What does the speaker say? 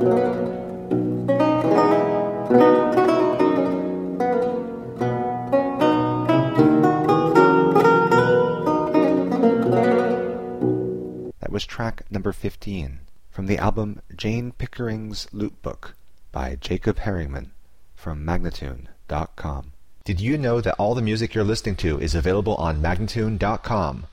That was track number 15 from the album Jane Pickering's Loot Book by Jacob Herringman from Magnatune.com. Did you know that all the music you're listening to is available on Magnatune.com?